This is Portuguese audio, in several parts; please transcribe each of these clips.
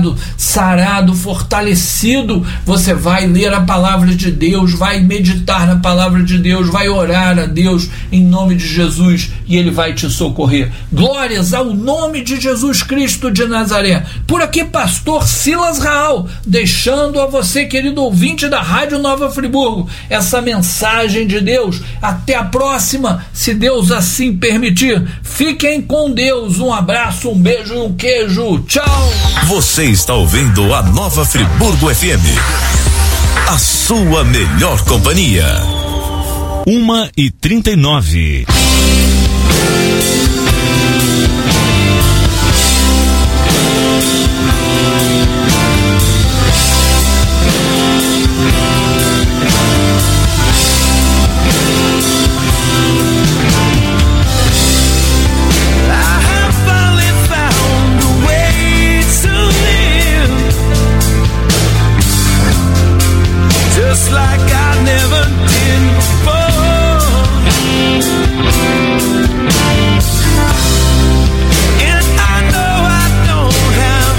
curado, sarado, fortalecido. Você vai ler a palavra de Deus, vai meditar na palavra de Deus, vai orar a Deus em nome de Jesus e Ele vai te socorrer. Glórias ao nome de Jesus Cristo de Nazaré. Por aqui, pastor Silas Raal, deixando a você, querido ouvinte da Rádio Nova Friburgo, essa mensagem de Deus. Até a próxima, se Deus assim permitir. Fiquem com Deus. Um abraço, um beijo e um queijo. Tchau. Você está ouvindo a Nova Friburgo FM, a sua melhor companhia. 1h39. Like I never did before.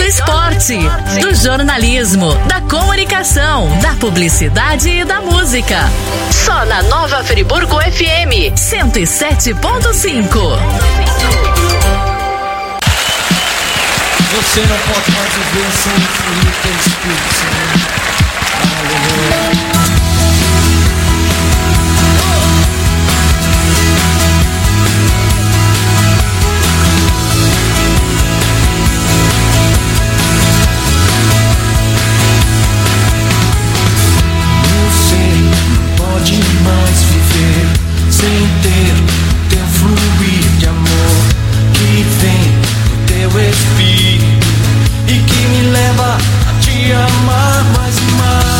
esporte, do jornalismo, da comunicação, da publicidade e da música. Só na Nova Friburgo FM 107.5. Você não pode mais viver sem o fluir do Espírito Santo. Aleluia. Mais viver sem ter teu fluir de amor que vem do teu Espírito e que me leva a te amar mais e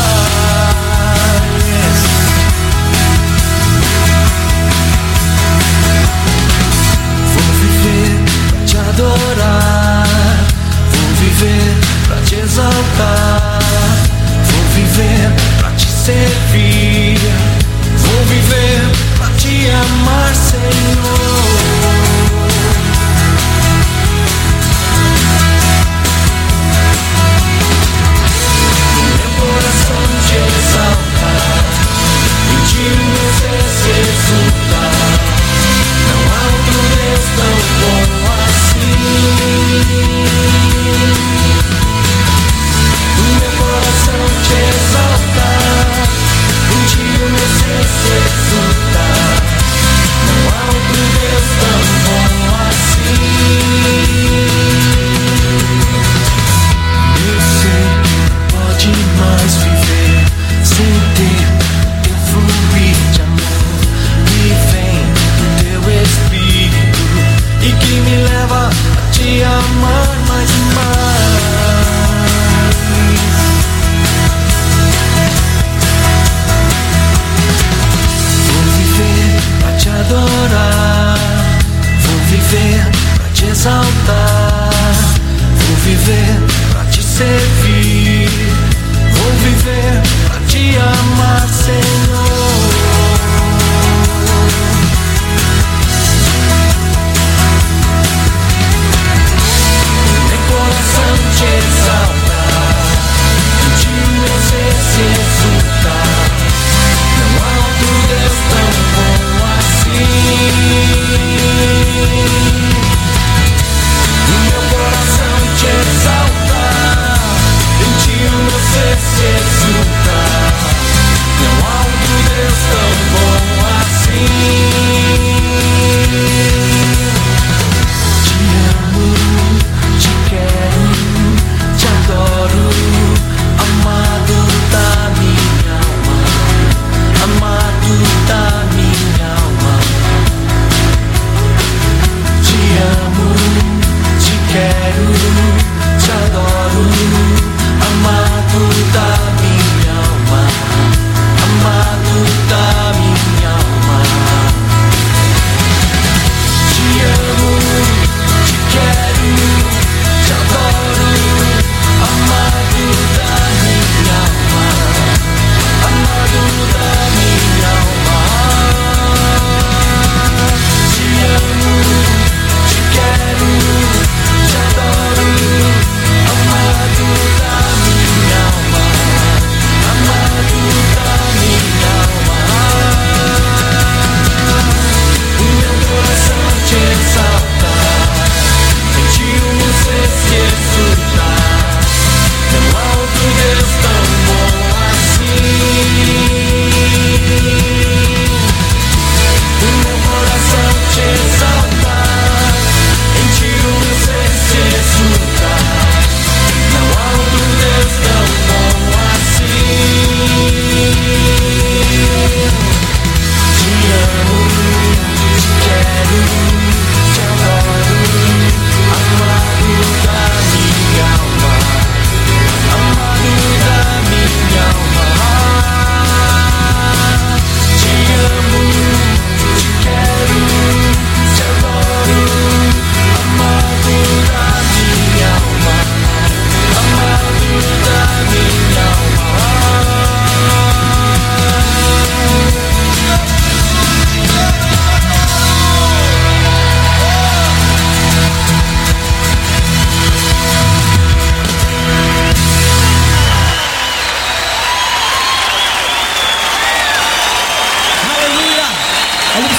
mais. Vou viver pra te adorar, vou viver pra te exaltar, vou viver pra te servir. Vou viver pra te amar, Senhor. Meu coração te exaltar, em ti meu ser se exultar. Não há outro Deus tão bom assim. Meu coração te exaltar, em ti o meu ser se exultar. Não há outro Deus tão bom assim. Eu sei, pode mais viver sem ter teu fluir de amor que vem do teu Espírito e que me leva a te amar mais e mais. Vou viver pra te adorar, vou viver pra te exaltar, vou viver pra te servir, vou viver pra te amar, Senhor. Meu coração te exaltar, em ti meu ser se exultar. Não há outro Deus tão bom assim. Meu coração te exaltar,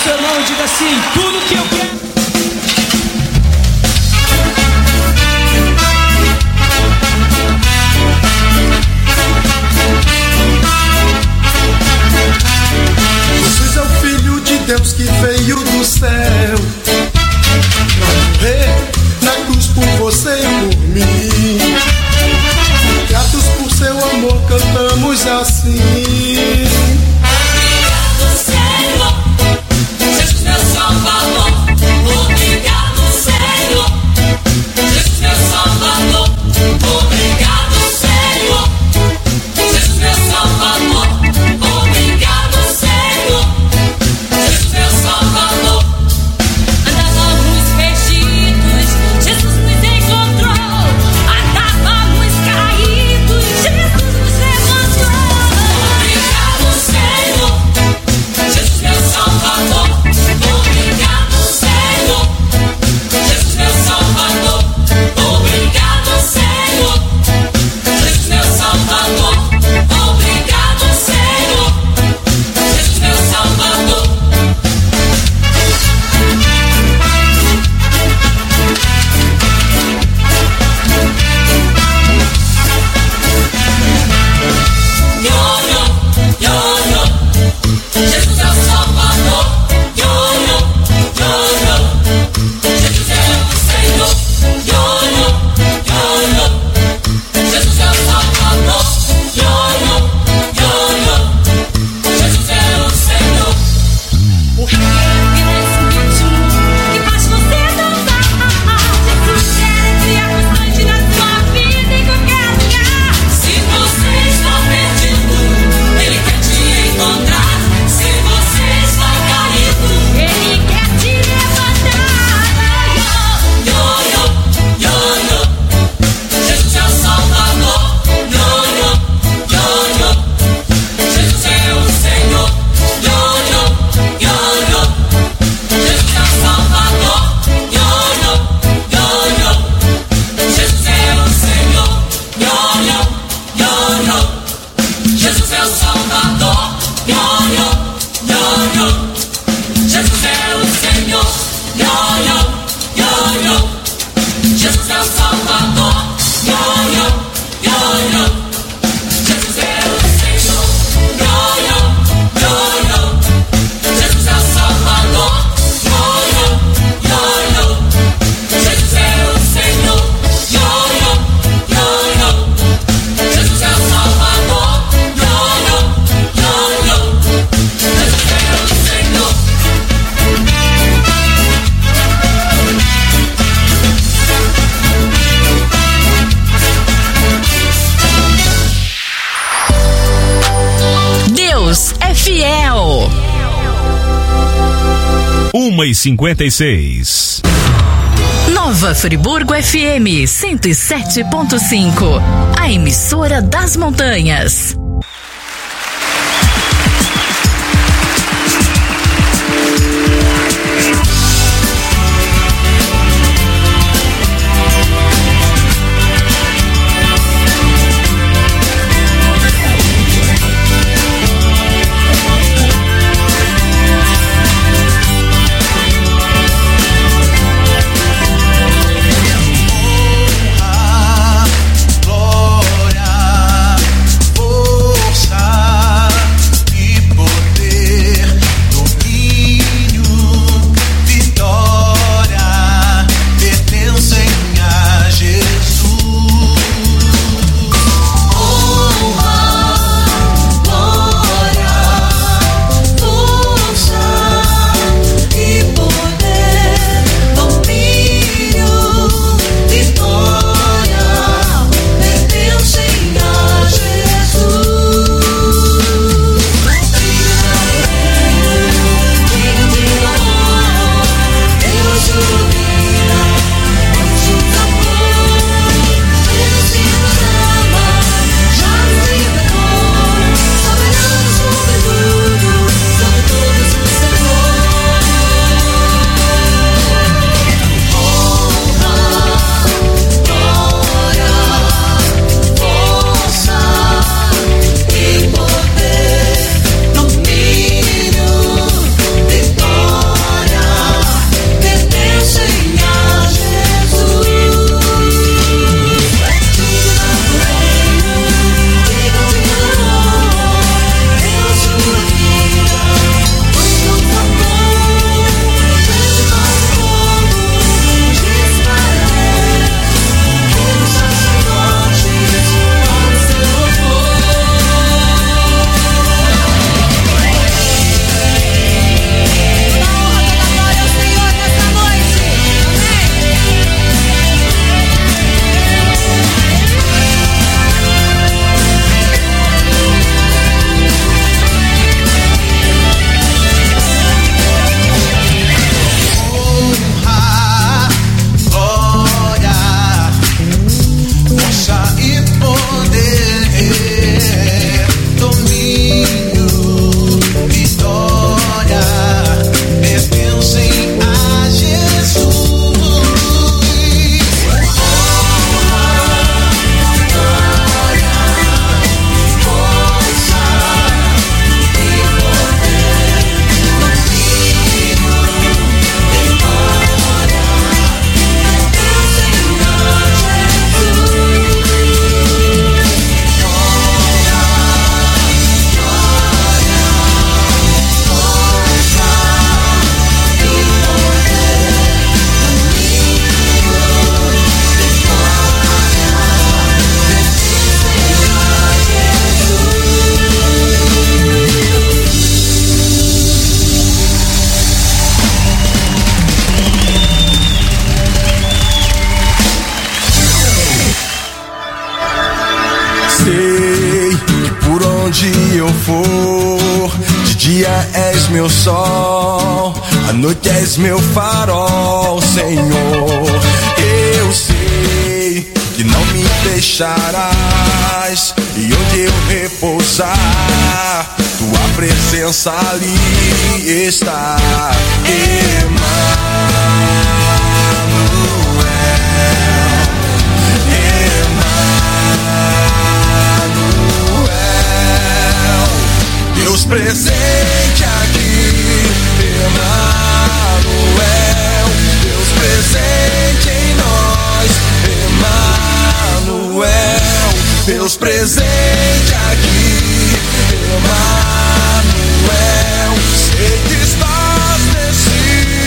seu irmão e diga assim: tudo que eu quero. Jesus é o Filho de Deus que veio do céu pra morrer na cruz por você e por mim. Gratos por seu amor cantamos assim: obrigado, Senhor, Jesus meu Salvador. Obrigado, Senhor, Jesus meu Salvador. Obrigado, Senhor, Jesus meu Salvador. Obrigado, Senhor, Jesus meu Salvador. Andávamos perdidos, Jesus nos encontrou. Andávamos caídos, Jesus nos levantou. Obrigado, Senhor, Jesus meu Salvador. Obrigado, Senhor, Jesus meu Salvador. Obrigado, Senhor, Jesus meu Salvador. Obrigado, Senhor, Jesus meu Salvador. Yo-yo, yo-yo, Jesus é o Salvador. Yo-yo, yo-yo, Jesus é o Senhor. Yo-yo, yo-yo, Jesus é o Salvador. Yo-yo, yo-yo, Jesus é o Senhor. Porque nesse ritmo que faz você dançar, Jesus quer ser constante na sua vida em qualquer lugar. Se você está perdido, Ele quer te encontrar. Se você está caído, Ele quer te levantar. Yo-yo, yo-yo, Jesus é o Salvador. Yo-yo, yo-yo, Jesus é o Senhor. Yo-yo, yo-yo, Jesus é o Salvador. Yo-yo, yo-yo, Jesus é o Senhor. Yo-yo, yo-yo, Jesus é o Salvador. Yo-yo, yo-yo, Jesus é o Senhor. Yo-yo, yo-yo, Jesus é o Salvador. Yo-yo, yo-yo, Jesus é o Senhor. Yo-yo, yo-yo, Jesus é o Salvador. Yo-yo, yo-yo, Jesus é o Senhor. Yo-yo, yo-yo, Jesus é o Salvador. Yo-yo, yo-yo, Jesus é o Senhor. Deus é fiel. 1h56. Nova Friburgo FM 107.5. A emissora das montanhas. glória, onde eu for, de dia és meu sol, à noite és meu farol, Senhor. Eu sei que não me deixarás, e onde eu repousar, tua presença ali está. Deus presente aqui, Emanuel. Deus presente em nós, Emanuel. Deus presente aqui, Emanuel. Sei que estás nesse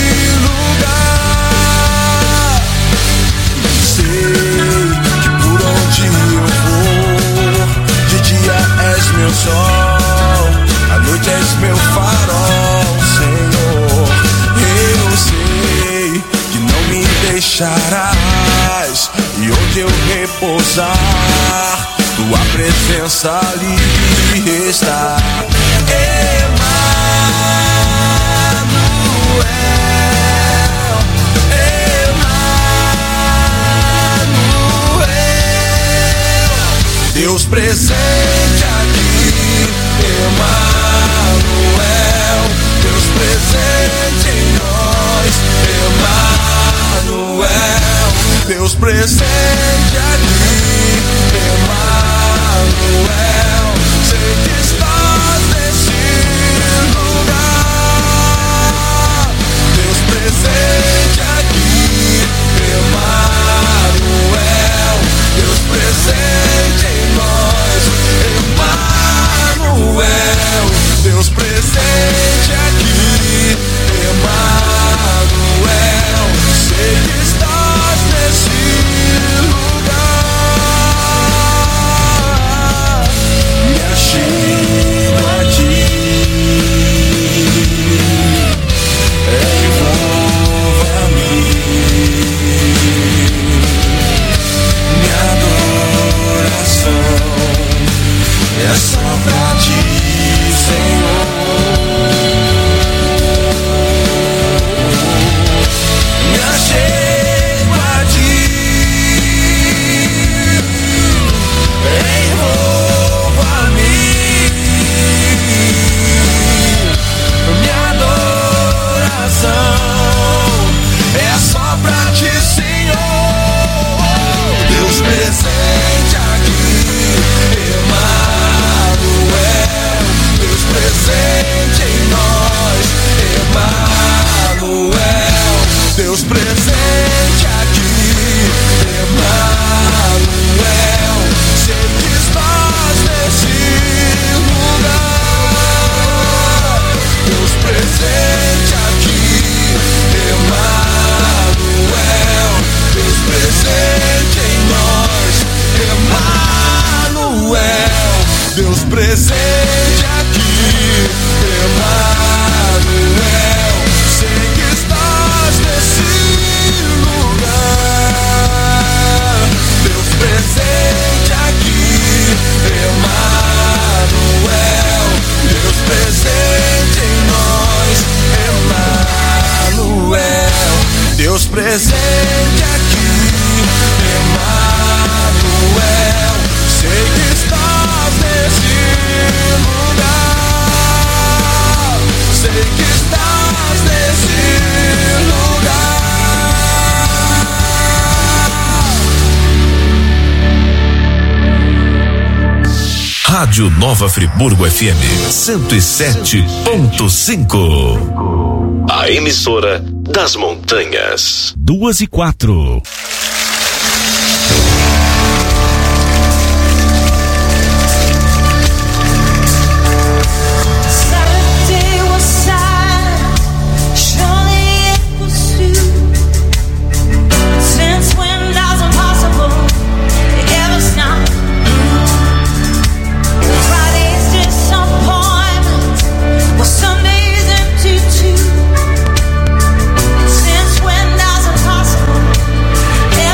lugar. Sei que por onde eu for, de dia és meu sol, à noite és meu farol, Senhor. Eu sei que não me deixarás, e onde eu repousar, tua presença ali está. Emanuel, Emanuel, Deus presente aqui, Emanuel. Deus presente em nós, Emanuel. Deus presente aqui, Emanuel. Sei que estás nesse lugar. Deus presente aqui, Emanuel. Deus presente em nós, Emanuel. Deus presente aqui, Emanuel. Sei que estás nesse lugar. Me achego a ti, envolva-me. Minha adoração é só pra ti, Senhor. Me achego a ti, envolva-me. Minha adoração é só pra ti, Senhor. Deus presente aqui, Emanuel. Deus presente em nós, Emanuel. Deus presente aqui, Emanuel. Sei que estás nesse lugar. Deus presente aqui, Emanuel. Deus presente em nós, Emanuel. Deus presente aqui, Emanuel. Sei que estás nesse lugar. Deus presente aqui, Emanuel. Deus presente em nós, Emanuel. Deus presente aqui, Emanuel. Sei que estás nesse lugar. Sei que estás nesse lugar. Rádio Nova Friburgo FM 107.5. A emissora das montanhas. 2:04. Since when doesn't possible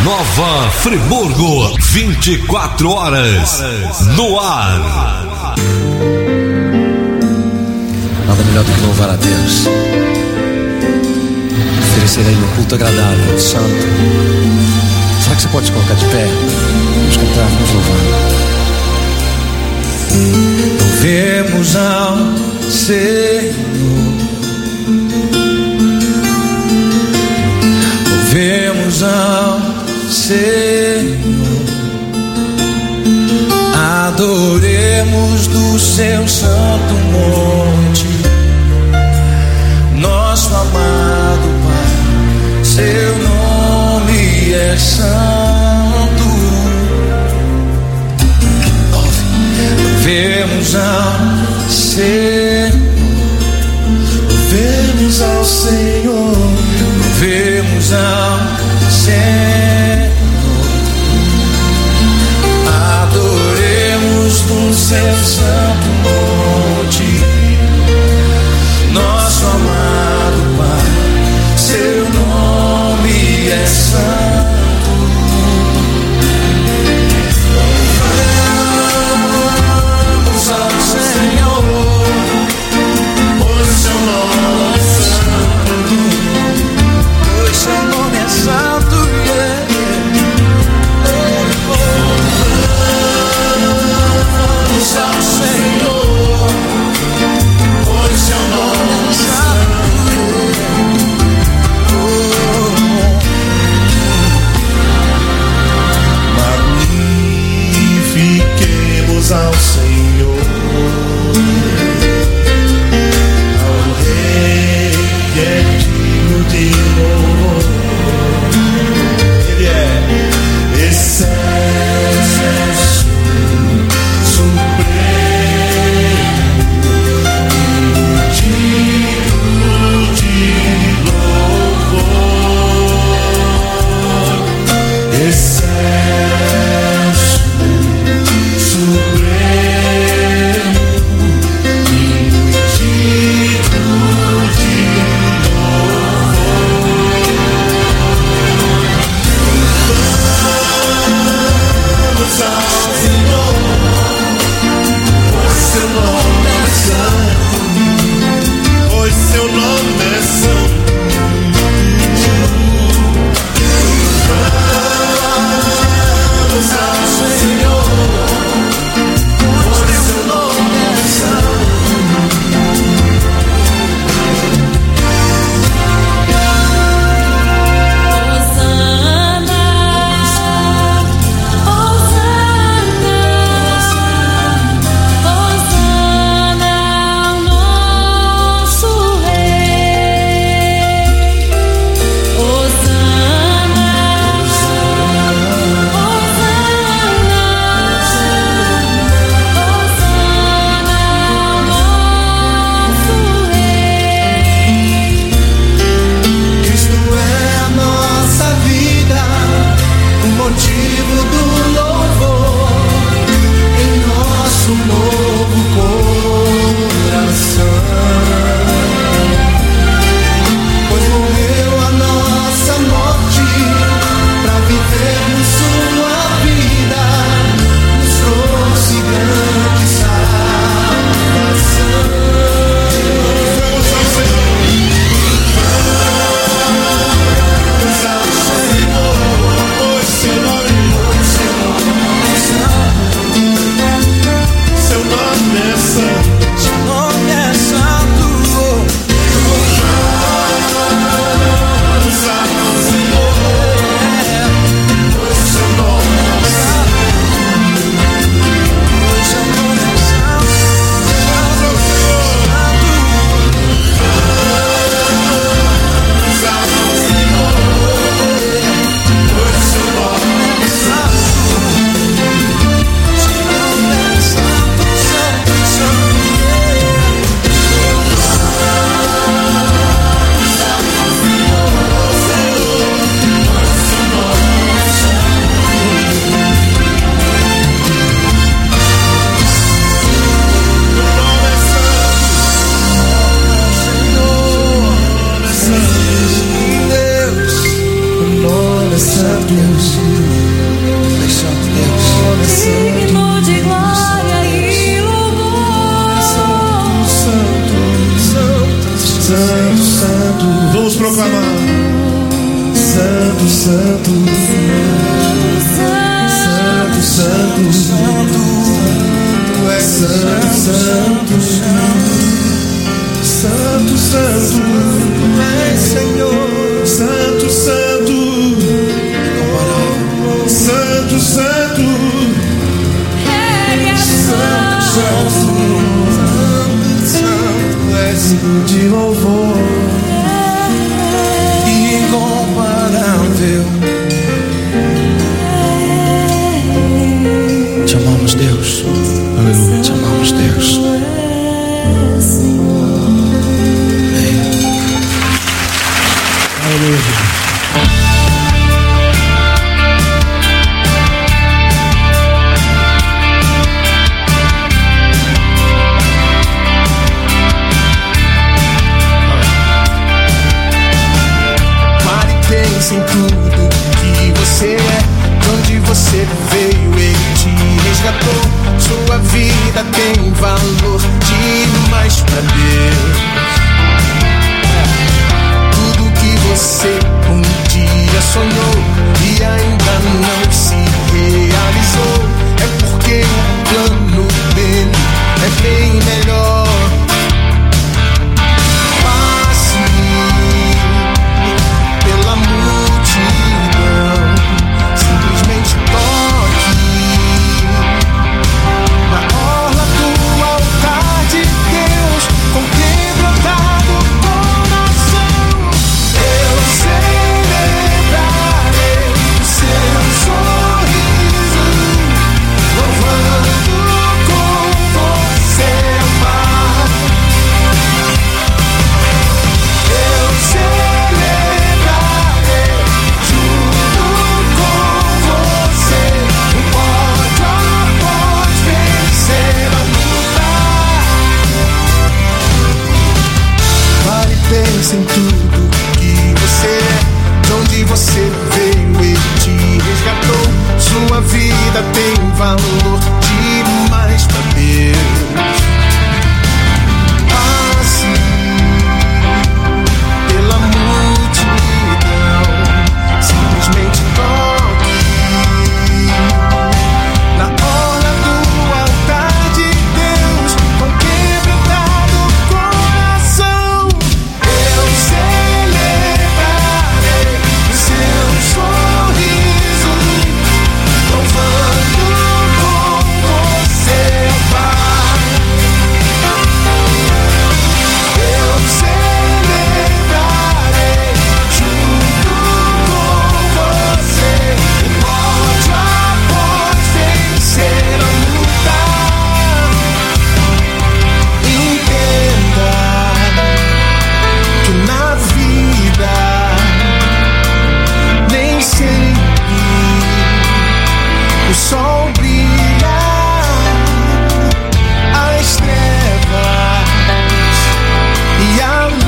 Nova Friburgo, 24 horas no ar. Nada melhor do que louvar a Deus. Oferecer a Ele um culto agradável, santo. Será que você pode se colocar de pé? Vamos cantar, vamos louvar. Louvemos ao Senhor. Louvemos ao Senhor. Adoremos do seu santo monte, nosso amado Pai, seu nome é santo. Louvemos ao Senhor, louvemos ao Senhor, louvemos ao Senhor. Adoremos do seu santo monte, nosso amado Pai, seu nome é santo. Louvamos ao Senhor, pois seu nome é santo, pois seu nome é santo, yeah. Louvamos ao Senhor, pois seu nome é santo. Magnifiquemos ao Senhor, ao Rei que é digno de louvor. Ele é excelso, supremo, digno de louvor. Excelso, supremo, digno de louvor. Vamos ao Senhor, pois seu nome é santo, pois seu nome é santo. Vamos ao Senhor, pois seu nome é santo. Cristo é a nossa vida, o motivo do louvor em nosso novo coração. Pois morreu a nossa morte pra vivermos sua vida, nos trouxe grande salvação. Vamos ao Senhor, vamos ao Senhor, pois seu nome é santo. Deus. Tu és santo, Deus. Digno de glória e louvor. Santo, santo. Vamos proclamar. Santo, santo. Santo, santo, santo. Tu és santo, santo. Santo, santo. Tu és Senhor. Santo, santo. Santo, santo. Ele é santo. Santo és digno de louvor. Incomparável. Te amamos, Deus. Aleluia. Te amamos, Deus. Aleluia. Pare e pense em tudo que você é, de onde você veio, ele te resgatou. Sua vida tem valor demais pra Deus. Tudo que você um dia sonhou e ainda não se realizou, é porque o plano dele é bem melhor. Passe pela multidão, simplesmente toque na orla do altar de Deus, com quebrantado coração. Eu celebrarei o seu sorriso, louvando com você, Pai. Eu celebrarei junto com você, o pódio após vencer a luta. Pare e pense em tudo que você é, de onde você veio, ele te resgatou. Sua vida tem valor demais pra Deus. Passe pela multidão, simplesmente toque na orla do altar de Deus, com quebrantado coração. Eu celebrarei o seu sorriso, louvando com você, Pai. Eu celebrarei junto com você, o pódio após vencer a luta. Entenda que na vida nem sempre o sol brilha, as trevas e a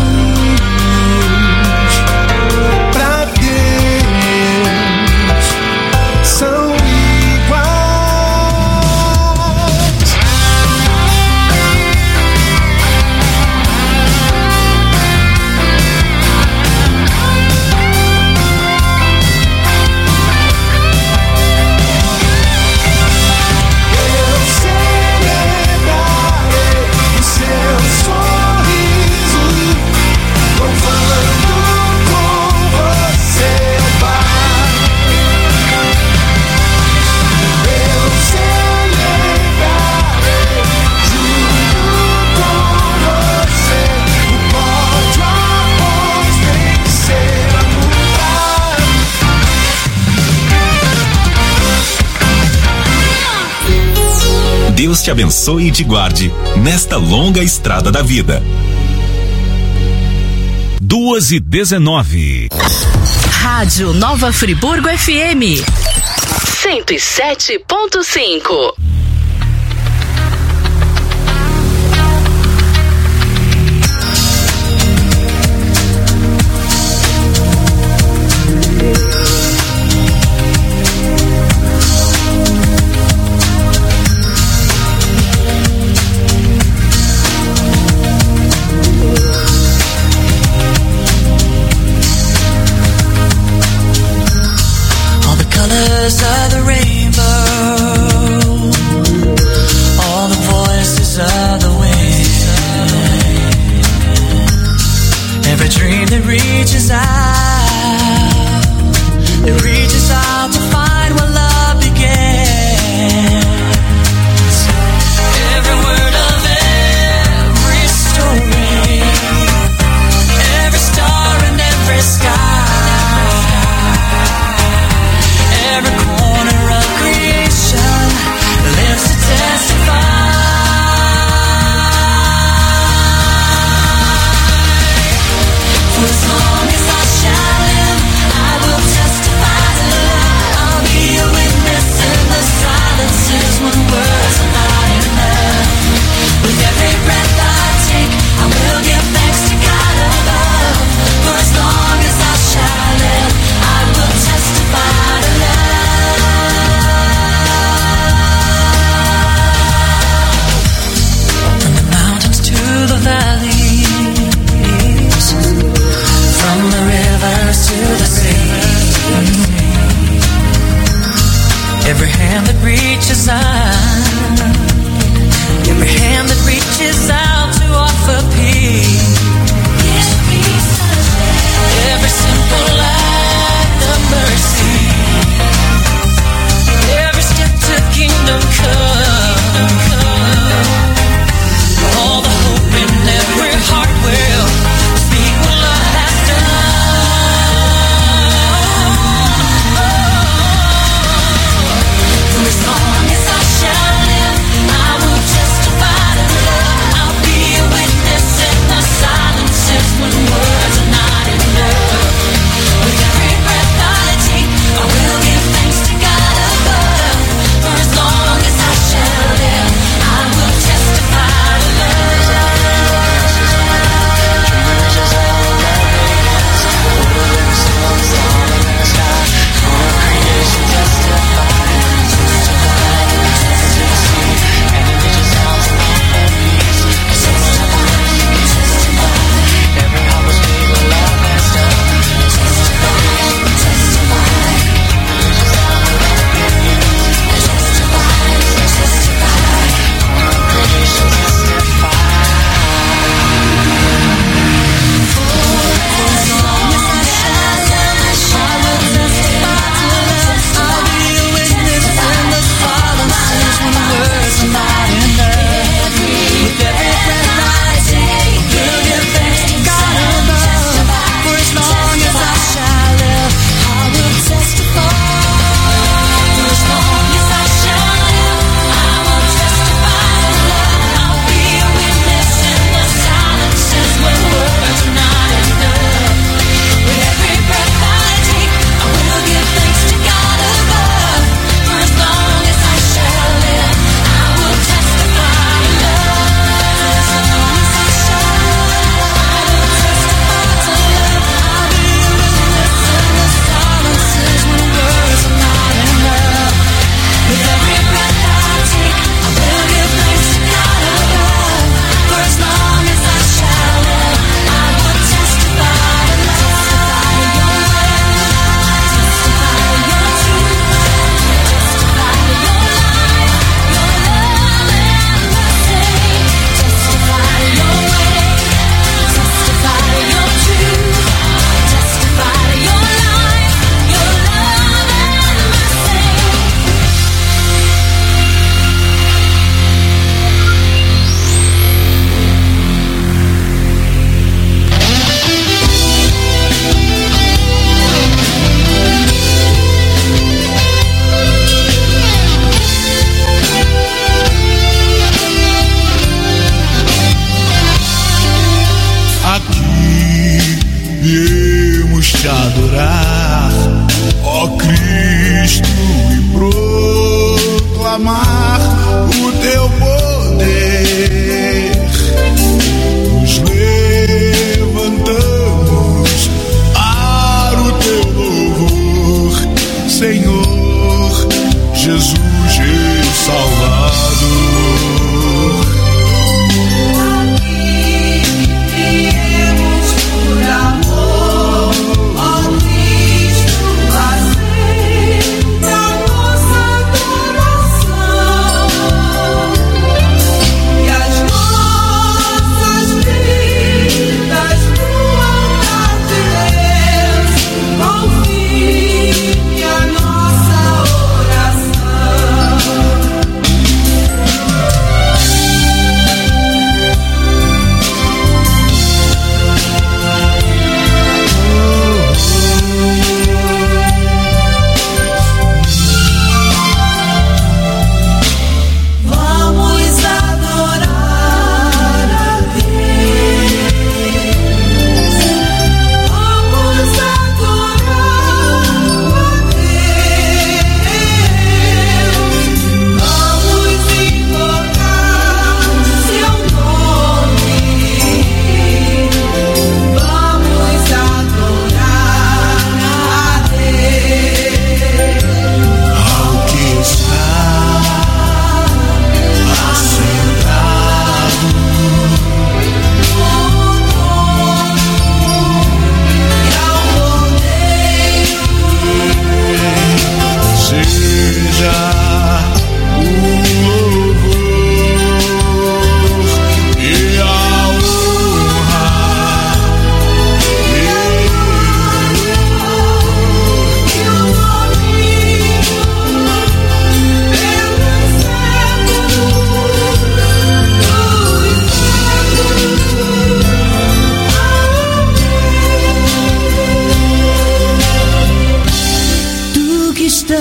luz pra Deus são iguais. Eu celebrarei o seu sorriso, louvando com você, Pai. Eu celebrarei junto com você, o pódio após vencer a luta. Deus te abençoe e te guarde nesta longa estrada da vida. 2h19. Rádio Nova Friburgo FM 107.5. colors of the rainbow, all the voices of the wind, every dream that reaches out to find where love begins. Every word of every story, every star and every sky, every corner of creation lives to testify. For as long as I shall live, I will testify to love. I'll be a witness in the silences when words are not enough. With every breath I take, I will give thanks to God above. For as long as I shall live, I will testify to love. From the mountains to the valleys, from the rivers to the sea, every hand that reaches out, every hand that reaches out to offer peace, every simple act of mercy, every step to kingdom come, all the hope in every heart will speak what love has done. For as long as I shall live, I will testify to love. I'll be a witness in the silences when words are not enough. With every breath I take, I will give thanks to God above. For as long as I shall live, I will testify to love. Viemos te adorar, ó Cristo, e proclamar o teu poder. Nos levantamos para o teu louvor, Senhor Jesus e Salvador. Amor, ó Cristo, aceita.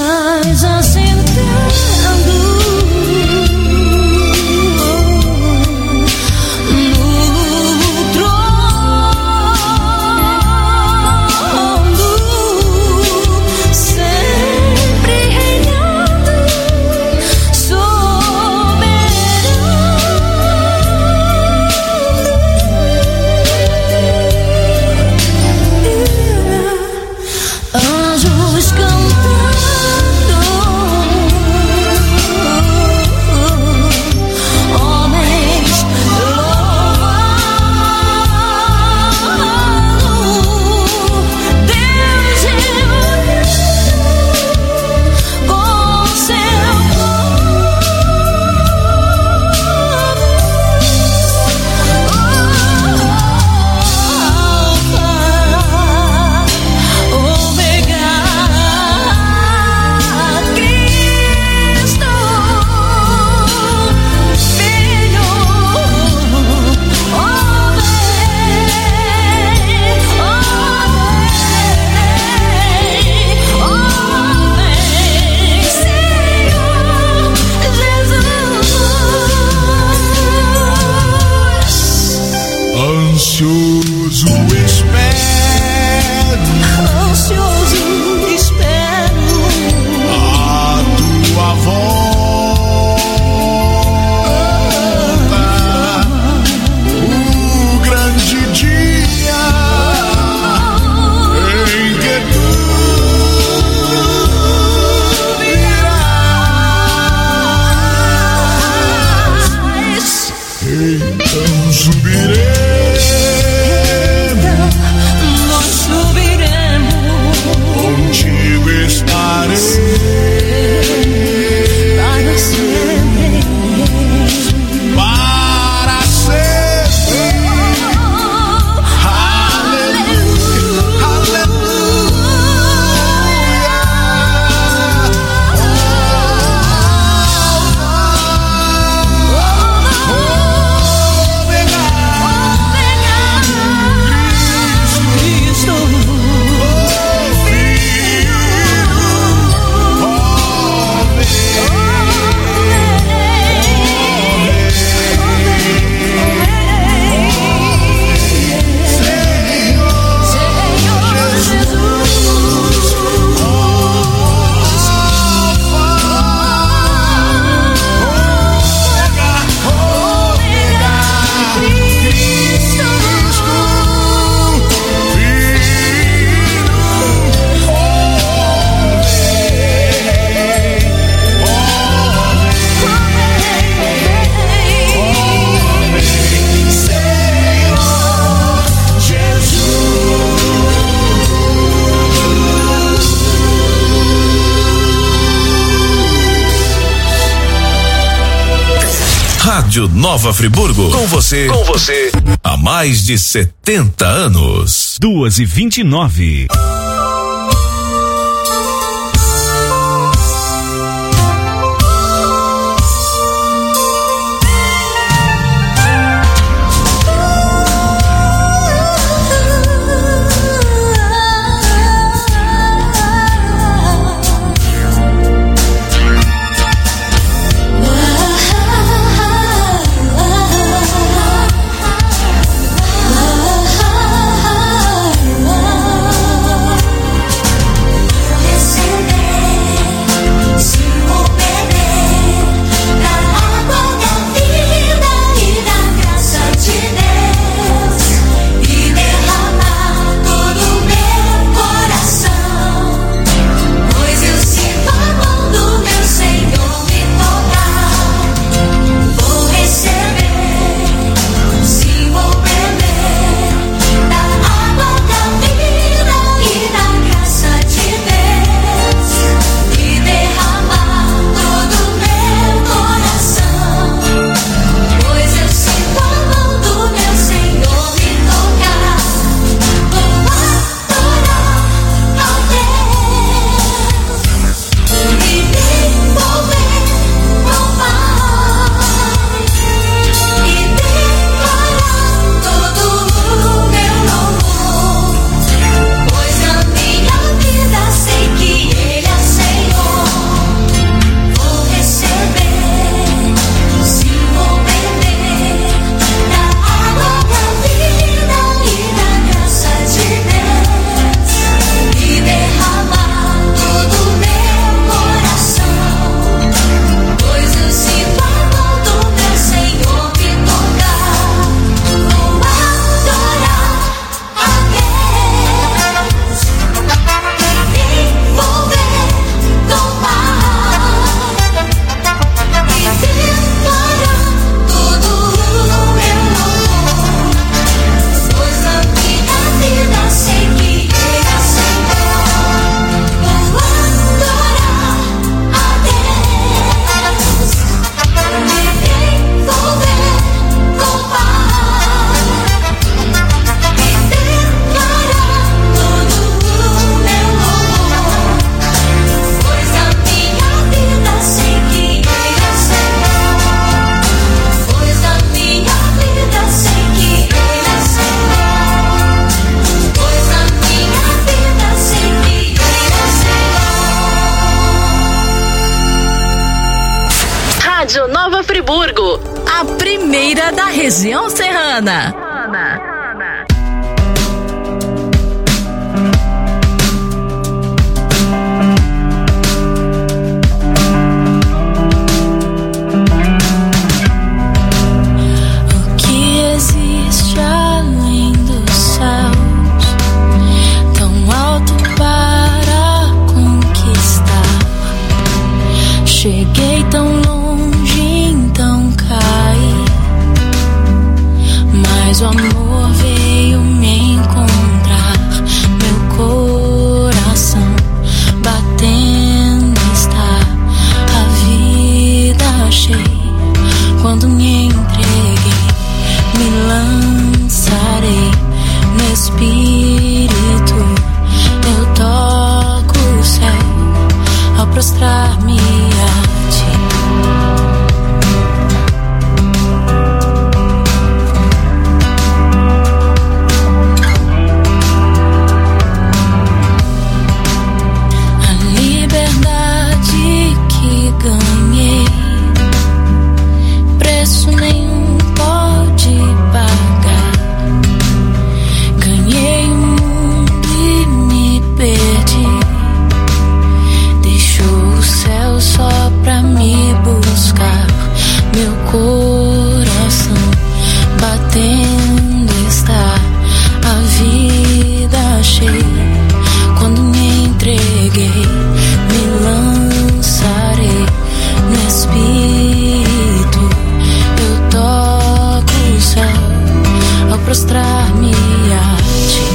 estás assentado no trono, sempre reinando, anjos cantando, homens louvando, Deus reunido com seu Ansioso espero a tua volta, o grande dia em que tu virás. Então subirei. Contigo estarei para sempre, para sempre. Aleluia, Rádio Nova Friburgo. Com você. Há mais de 70 anos. 2h29. oh, Rádio Nova Friburgo, a primeira da região serrana. O que existe além dos céus, tão alto para conquistar? Cheguei tão longe, então caí, mas o amor veio me encontrar. Meu coração batendo está, a vida achei. Quando me entreguei, me lançarei no Espírito. Eu toco o céu ao prostrar-me a ti. A liberdade que ganhei, preço nenhum pode pagar. Ganhei o mundo e me perdi. Deixou o céu só pra me buscar. Meu coração batendo está, a vida achei. Quando me entreguei, me lançarei no Espírito. Eu toco o céu ao prostrar-me a ti.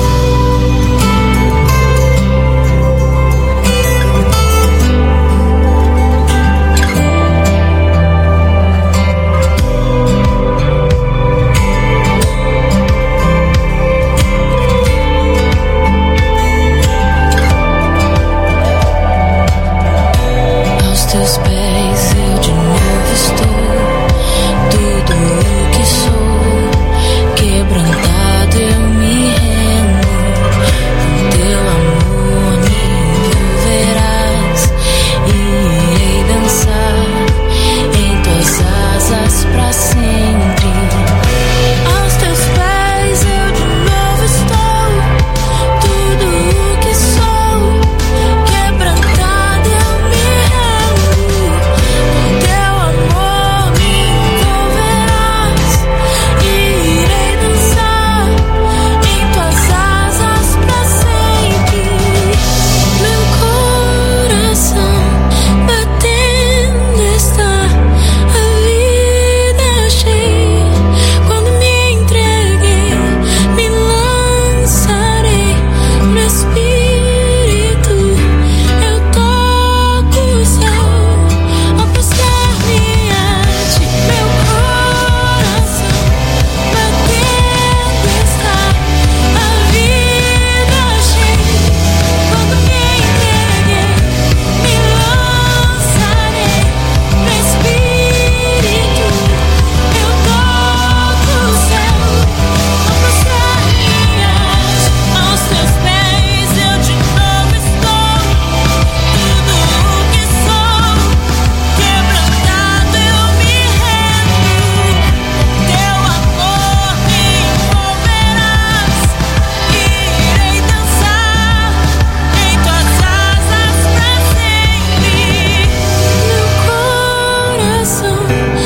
Aos teus pés eu de novo estou. Tudo o que sou, quebrantado eu me rendo. Com teu amor me envolverás e irei dançar em tuas asas pra sempre. Aos teus pés eu de novo estou. Tudo o que sou, quebrantado eu me rendo. Com teu amor me envolverás e irei dançar em tuas asas pra sempre. Meu coração batendo está, a vida achei. Quando me entreguei, me lançarei no Espírito. Eu toco o céu ao prostrar-me a ti. Meu coração batendo está, a vida achei. Quando me entreguei, me lançarei no Espírito. Eu toco o céu ao prostrar-me a ti. Aos teus pés eu de novo estou. Tudo o que sou, quebrantado eu me rendo. Teu amor me envolverás e irei dançar em tuas asas pra sempre. Meu coração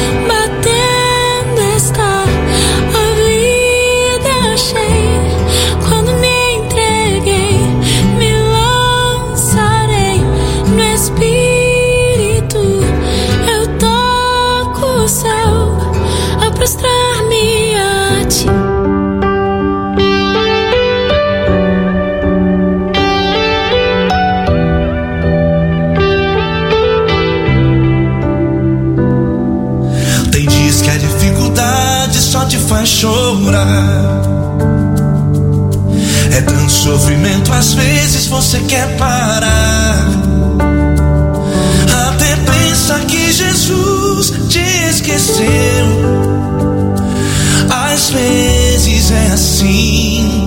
batendo está, a vida achei. Quando me entreguei, me lançarei no Espírito. Eu toco o céu ao prostrar-me a ti. Tem dias que a dificuldade só te faz chorar. É tanto sofrimento, às vezes você quer parar. Até pensa que Jesus te esqueceu. Às vezes é assim.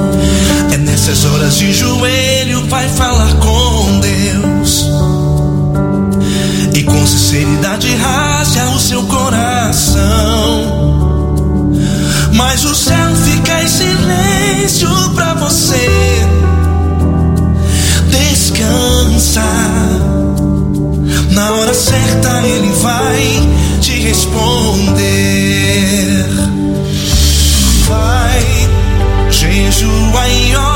É nessas horas de joelho vai falar com Deus. tempestade rasga o seu coração, mas o céu fica em silêncio pra você. Descansa, na hora certa ele vai te responder. Vai, jejuar em